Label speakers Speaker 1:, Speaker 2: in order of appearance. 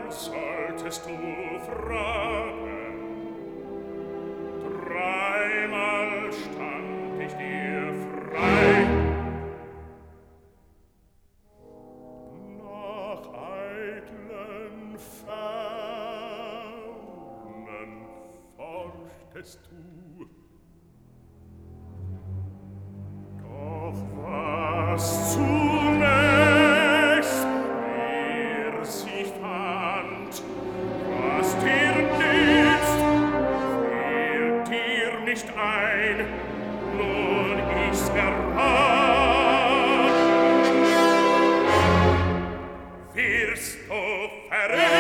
Speaker 1: solltest du fragen. Dreimal stand ich dir frei. Nach eitlen Fernen forschtest du. Doch was zunächst mir sich fand, was dir nützt, fehlt dir nicht ein, nun ich's errat. Wirst du verrät,